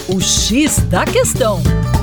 O X da Questão.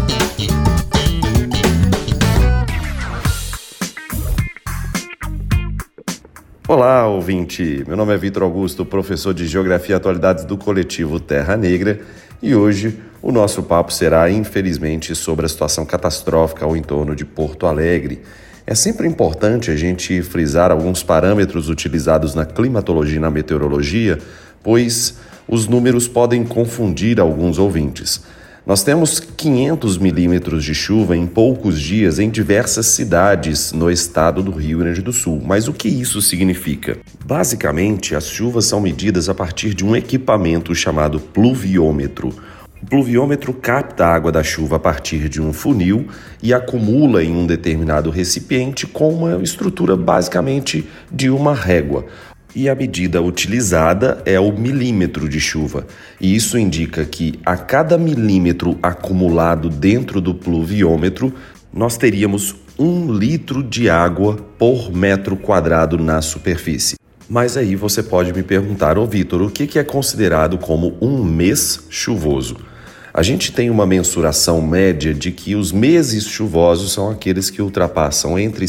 Olá, ouvinte! Meu nome é Vitor Augusto, professor de Geografia e Atualidades do coletivo Terra Negra, e hoje o nosso papo será, infelizmente, sobre a situação catastrófica ao entorno de Porto Alegre. É sempre importante a gente frisar alguns parâmetros utilizados na climatologia e na meteorologia, pois os números podem confundir alguns ouvintes. Nós temos 500 milímetros de chuva em poucos dias em diversas cidades no estado do Rio Grande do Sul. Mas o que isso significa? Basicamente, as chuvas são medidas a partir de um equipamento chamado pluviômetro. O pluviômetro capta a água da chuva a partir de um funil e acumula em um determinado recipiente com uma estrutura basicamente de uma régua. E a medida utilizada é o milímetro de chuva. E isso indica que a cada milímetro acumulado dentro do pluviômetro, nós teríamos 1 litro de água por metro quadrado na superfície. Mas aí você pode me perguntar, Vitor, o que é considerado como um mês chuvoso? A gente tem uma mensuração média de que os meses chuvosos são aqueles que ultrapassam entre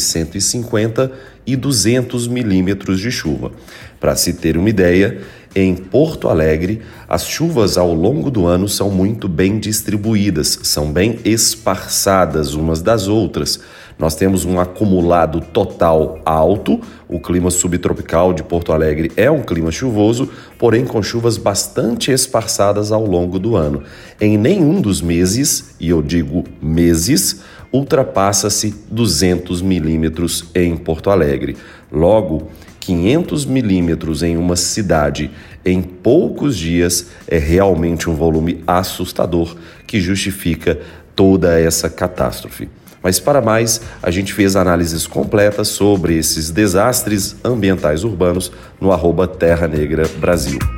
150 e 200 milímetros de chuva. Para se ter uma ideia, em Porto Alegre, as chuvas ao longo do ano são muito bem distribuídas, são bem esparçadas umas das outras. Nós temos um acumulado total alto, o clima subtropical de Porto Alegre é um clima chuvoso, porém com chuvas bastante esparçadas ao longo do ano. Em nenhum dos meses, e eu digo meses, ultrapassa-se 200 milímetros em Porto Alegre. Logo, 500 milímetros em uma cidade em poucos dias é realmente um volume assustador que justifica toda essa catástrofe. Mas para mais, a gente fez análises completas sobre esses desastres ambientais urbanos no @Terra Negra Brasil.